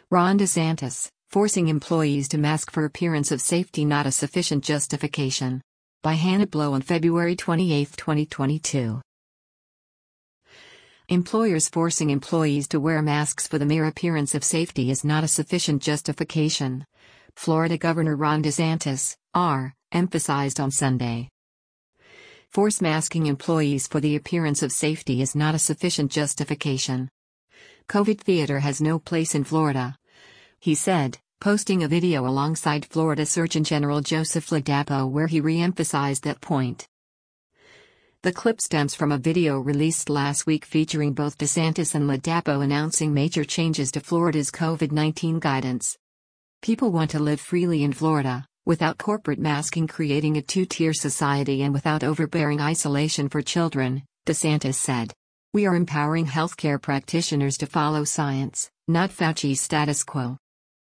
Ron DeSantis, forcing employees to mask for appearance of safety not a sufficient justification. By Hannah Blow on February 28, 2022. Employers forcing employees to wear masks for the mere appearance of safety is not a sufficient justification. Florida Governor Ron DeSantis, R., emphasized on Sunday. Force masking employees for the appearance of safety is not a sufficient justification. COVID theater has no place in Florida, he said, posting a video alongside Florida Surgeon General Joseph Ladapo where he re-emphasized that point. The clip stems from a video released last week featuring both DeSantis and Ladapo announcing major changes to Florida's COVID-19 guidance. People want to live freely in Florida, without corporate masking creating a two-tier society and without overbearing isolation for children, DeSantis said. We are empowering healthcare practitioners to follow science, not Fauci's status quo.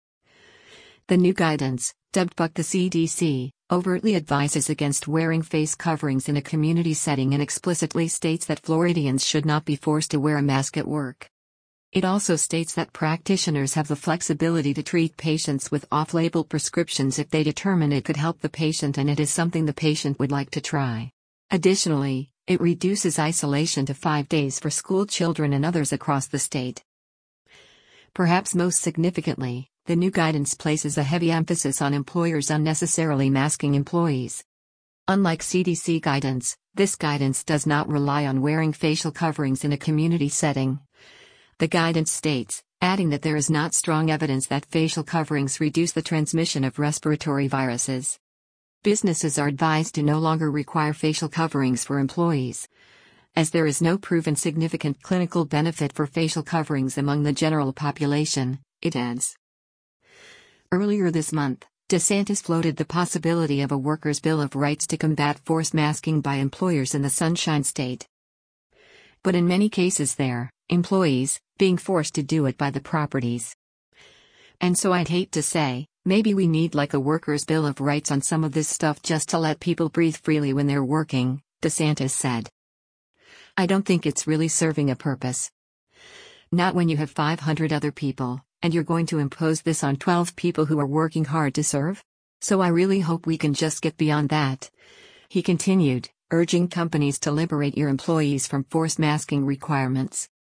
The new guidance, dubbed Buck the CDC, overtly advises against wearing face coverings in a community setting and explicitly states that Floridians should not be forced to wear a mask at work. It also states that practitioners have the flexibility to treat patients with off-label prescriptions if they determine it could help the patient and it is something the patient would like to try. Additionally, it reduces isolation to 5 days for school children and others across the state. Perhaps most significantly, the new guidance places a heavy emphasis on employers unnecessarily masking employees. Unlike CDC guidance, this guidance does not rely on wearing facial coverings in a community setting. The guidance states, adding that there is not strong evidence that facial coverings reduce the transmission of respiratory viruses. Businesses are advised to no longer require facial coverings for employees, as there is no proven significant clinical benefit for facial coverings among the general population, it adds. Earlier this month, DeSantis floated the possibility of a workers' bill of rights to combat forced masking by employers in the Sunshine State. But in many cases employees, being forced to do it by the properties. And so I'd hate to say, maybe we need like a workers' bill of rights on some of this stuff just to let people breathe freely when they're working, DeSantis said. I don't think it's really serving a purpose. Not when you have 500 other people, and you're going to impose this on 12 people who are working hard to serve? So I really hope we can just get beyond that. He continued, urging companies to liberate your employees from forced masking requirements.